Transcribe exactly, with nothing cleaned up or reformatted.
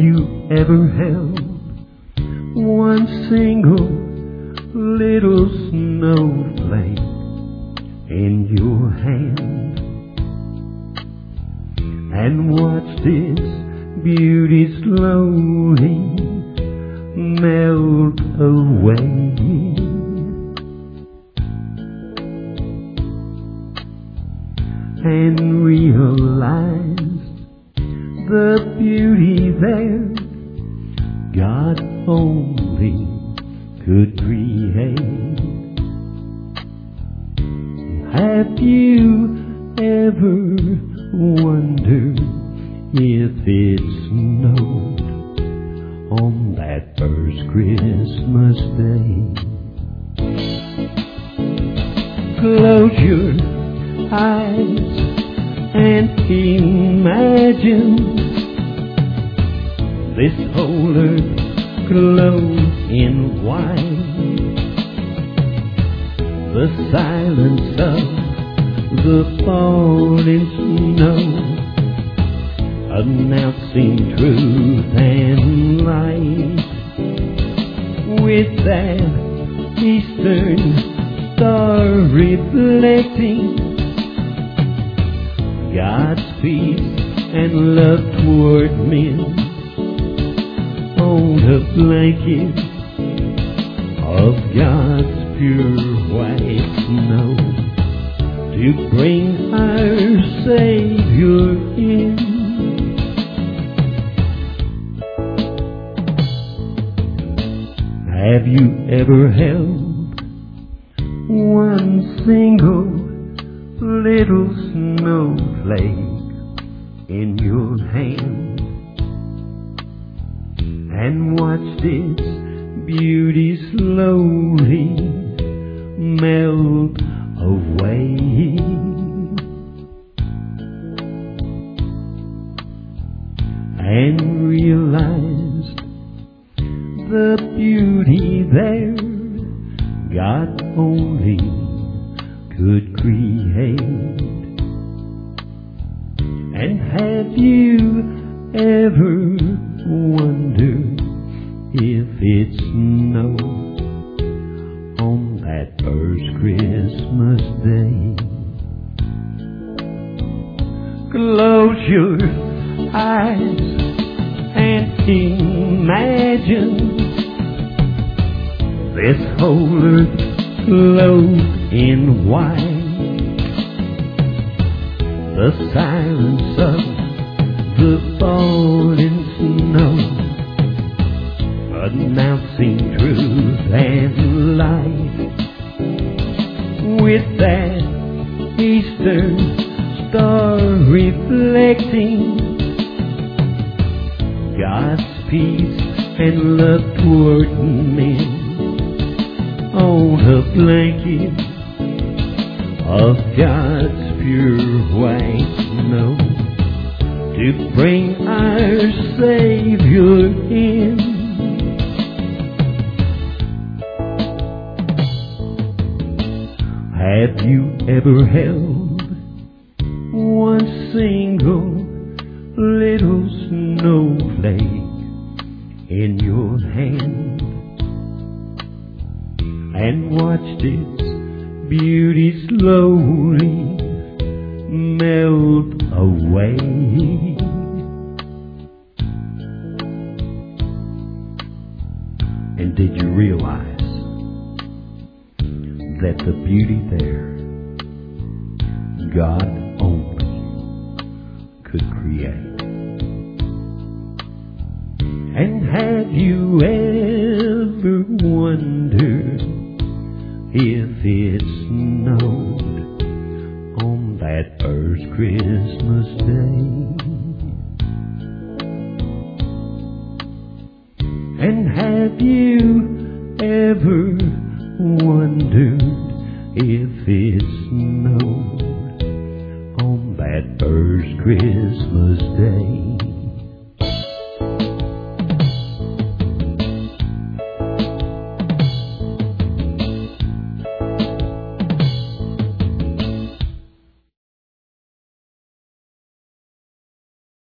you ever held one single little snowflake in your hand and watched its beauty slowly melt away? And realized the beauty there God only could create. Have you ever wondered if it snowed on that first Christmas day? Close your eyes and imagine this whole earth glows in white. The silence of the falling snow announcing truth and light. With that eastern star reflecting God's peace and love toward men on a blanket of God's pure white snow to bring our Savior in. Have you ever held one single little snowflake in your hand and watched its beauty slowly melt away? And realized the beauty there God only could create. And have you ever wondered if it snowed on that first Christmas day? Close your eyes and imagine this whole earth glows in white. The silence of the falling snow announcing truth and light. With that eastern star reflecting God's peace and love toward men on a blanket of God's pure white snow to bring our Savior in. Have you ever held one single little snowflake in your hand and watched its beauty slowly melt away? And did you realize that the beauty there God only could create? And have you ever wondered if it snowed on that first Christmas day? And have you ever wondered if it snowed on that first Christmas day?